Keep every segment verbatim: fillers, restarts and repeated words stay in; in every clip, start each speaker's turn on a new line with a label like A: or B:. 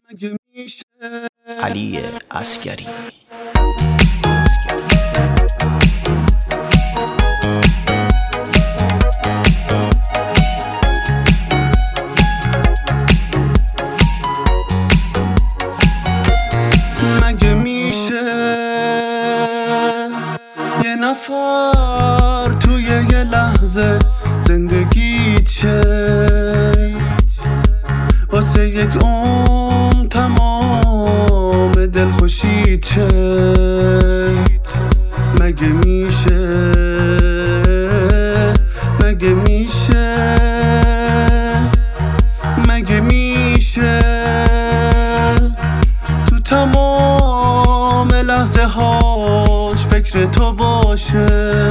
A: علی عسگری.
B: مگه میشه یه نفر توی یه لحظه زندگی چه واسه یک عمر تمام دلخوشی چه؟ مگه میشه مگه میشه مگه میشه تو تمام لحظه هاش فکر تو باشه،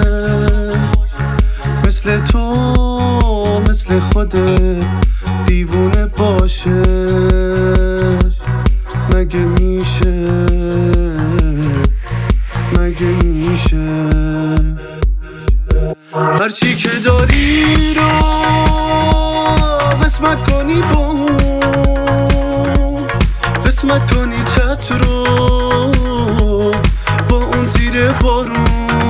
B: مثل تو مثل خودت دیوونه باشه؟ مگه میشه مگه میشه هرچی که داری رو قسمت کنی با اون، قسمت کنی چت رو با اون زیر بارون،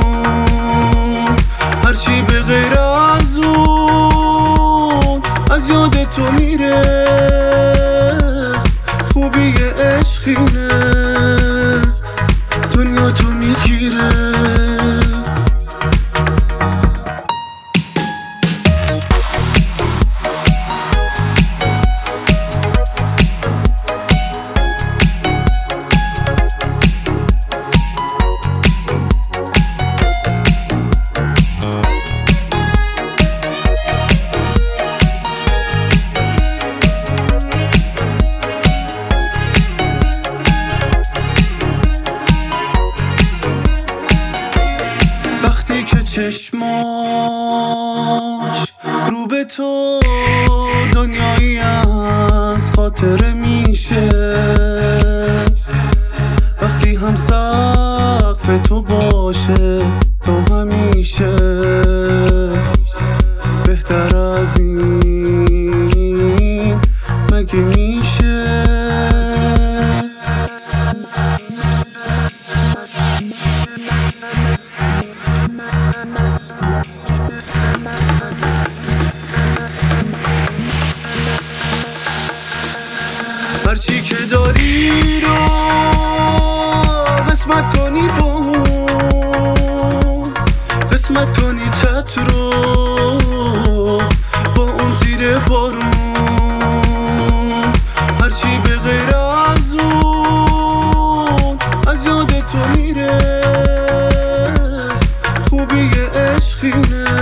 B: هرچی به غیر از اون از یاد تو میره، خوبی عشقینه دنیا تو میگیره. وقتی که چشماش رو به تو دنیایی از خاطره میشه، وقتی هم سقف تو باشه تو همیشه بهتر از این مگه میشه؟ هرچی که داری رو قسمت کنی با اون، قسمت کنی چت رو با اون زیر بارون، هرچی به غیر از اون از یاد تو میره، خوبی عشقینه